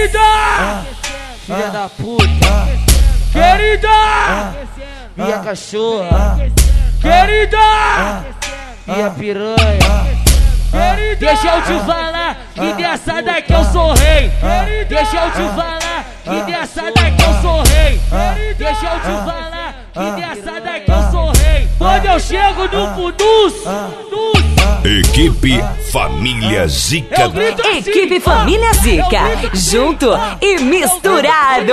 Querida! Filha da puta, Querida! minha cachorra, Querida! minha piranha. Deixa eu te falar que dessa daqui eu sou rei. Deixa eu te falar que dessa daqui eu sou rei. Deixa eu te falar que dessa daqui eu sou rei. Quando eu chego no Pudus, Equipe Família Zica. eu grito assim. Equipe Família Zica, junto e misturado.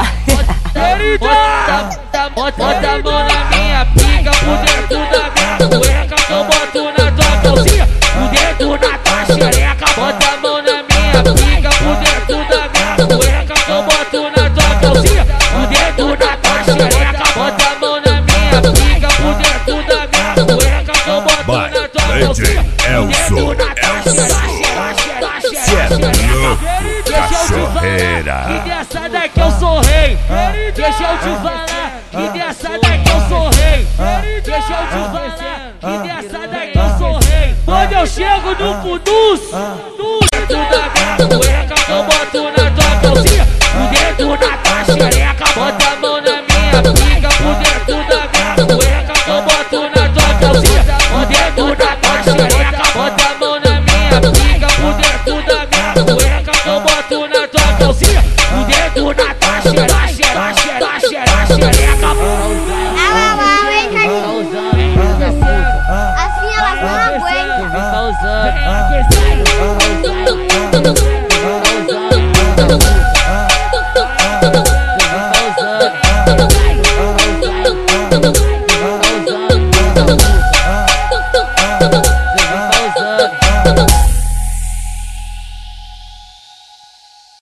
Bota a mão na minha pica, por dentro da minha cueca, que eu boto na tua calcinha, por dentro da tua xereca. Bota a mão na minha pica, por dentro da minha cueca, que eu boto na tua calcinha, por dentro da tua xereca. Bota a mão na minha pica, por dentro da minha cueca, que eu boto na tua calcinha, Elson, cachorreira. e dessa daqui eu sou rei. Deixa eu te falar que dessa daqui eu sou rei. Deixa eu te falar que dessa daqui eu sou rei. Quando eu chego no Pudus,